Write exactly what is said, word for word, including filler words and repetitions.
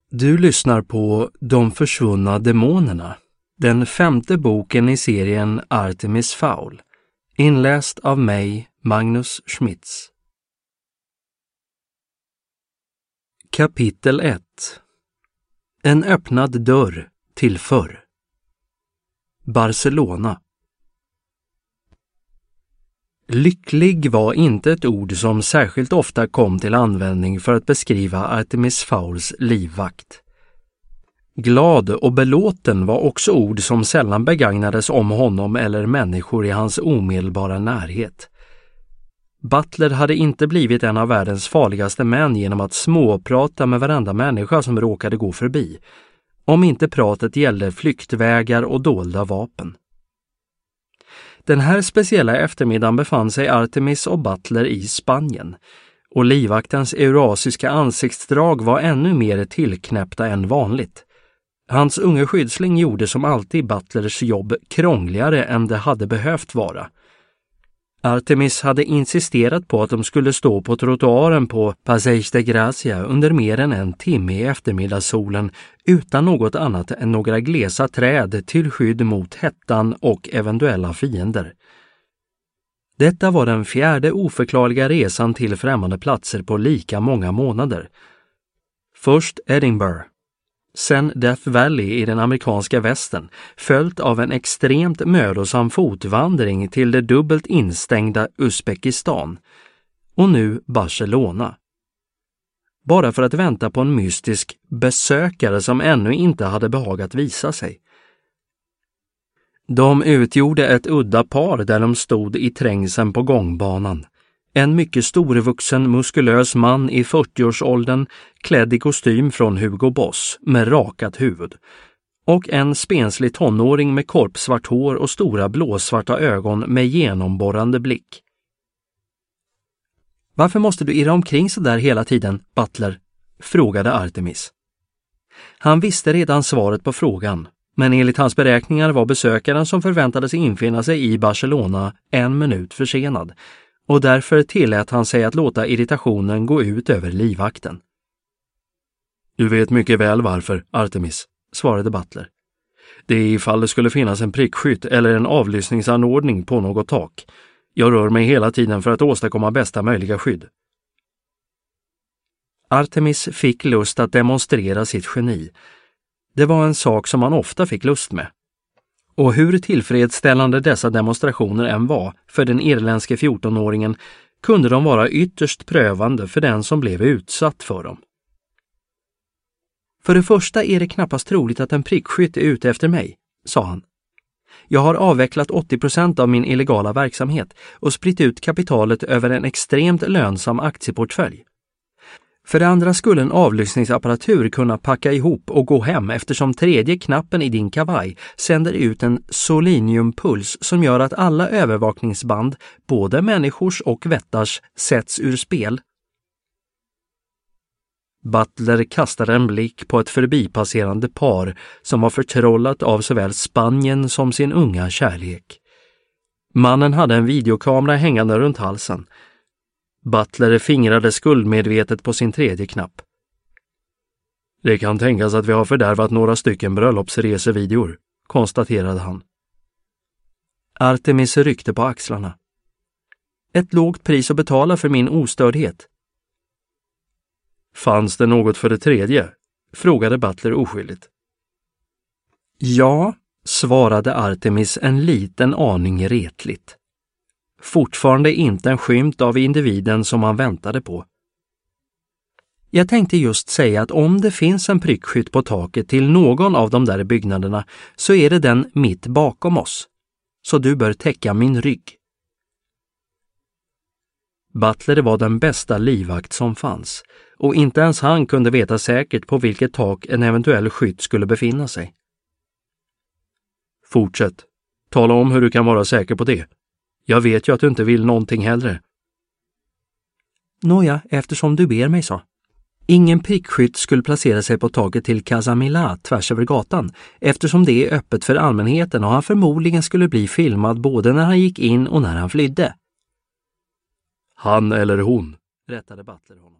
Du lyssnar på De försvunna demonerna, den femte boken i serien Artemis Fowl, inläst av mig, Magnus Schmitz. Kapitel ett. En öppnad dörr till förr. Barcelona. Lycklig var inte ett ord som särskilt ofta kom till användning för att beskriva Artemis Fowls livvakt. Glad och belåten var också ord som sällan begagnades om honom eller människor i hans omedelbara närhet. Butler hade inte blivit en av världens farligaste män genom att småprata med varenda människa som råkade gå förbi, om inte pratet gällde flyktvägar och dolda vapen. Den här speciella eftermiddagen befann sig Artemis och Butler i Spanien, och livvaktens eurasiska ansiktsdrag var ännu mer tillknäppta än vanligt. Hans unge skyddsling gjorde som alltid Butlers jobb krångligare än det hade behövt vara. Artemis hade insisterat på att de skulle stå på trottoaren på Passeig de Gracia under mer än en timme i eftermiddagssolen utan något annat än några glesa träd till skydd mot hettan och eventuella fiender. Detta var den fjärde oförklarliga resan till främmande platser på lika många månader. Först Edinburgh, sen Death Valley i den amerikanska västern, följt av en extremt mödosam fotvandring till det dubbelt instängda Uzbekistan, och nu Barcelona. Bara för att vänta på en mystisk besökare som ännu inte hade behagat visa sig. De utgjorde ett udda par där de stod i trängseln på gångbanan. En mycket storvuxen, muskulös man i fyrtioårsåldern klädd i kostym från Hugo Boss med rakat huvud, och en spenslig tonåring med korpsvart hår och stora blåsvarta ögon med genomborrande blick. "Varför måste du irra omkring så där hela tiden, Butler?" frågade Artemis. Han visste redan svaret på frågan, men enligt hans beräkningar var besökaren som förväntades infinna sig i Barcelona en minut försenad, och därför tillät han sig att låta irritationen gå ut över livvakten. "Du vet mycket väl varför, Artemis", svarade Butler. "Det är ifall det skulle finnas en prickskytt eller en avlyssningsanordning på något tak. Jag rör mig hela tiden för att åstadkomma bästa möjliga skydd." Artemis fick lust att demonstrera sitt geni. Det var en sak som han ofta fick lust med. Och hur tillfredsställande dessa demonstrationer än var för den irländske fjortonåringen kunde de vara ytterst prövande för den som blev utsatt för dem. "För det första är det knappast troligt att en prickskytt är ute efter mig", sa han. "Jag har avvecklat åttio procent av min illegala verksamhet och spritt ut kapitalet över en extremt lönsam aktieportfölj. För det andra skulle en avlyssningsapparatur kunna packa ihop och gå hem eftersom tredje knappen i din kavaj sänder ut en soliniumpuls som gör att alla övervakningsband, både människors och vättars, sätts ur spel." Butler kastade en blick på ett förbipasserande par som var förtrollat av såväl Spanien som sin unga kärlek. Mannen hade en videokamera hängande runt halsen. Butler fingrade skuldmedvetet på sin tredje knapp. "Det kan tänkas att vi har fördärvat några stycken bröllopsresevideor", konstaterade han. Artemis ryckte på axlarna. "Ett lågt pris att betala för min ostördhet." "Fanns det något för det tredje?" frågade Butler oskyldigt. "Ja", svarade Artemis en liten aning retligt. Fortfarande inte en skymt av individen som han väntade på. "Jag tänkte just säga att om det finns en prickskytt på taket till någon av de där byggnaderna så är det den mitt bakom oss. Så du bör täcka min rygg." Butler var den bästa livvakt som fanns, och inte ens han kunde veta säkert på vilket tak en eventuell skytt skulle befinna sig. "Fortsätt. Tala om hur du kan vara säker på det. Jag vet ju att du inte vill någonting hellre." "Nåja, eftersom du ber mig så. Ingen prickskytt skulle placera sig på taket till Casa Milà tvärs över gatan, eftersom det är öppet för allmänheten och han förmodligen skulle bli filmad både när han gick in och när han flydde." "Han eller hon", rättade Butler honom.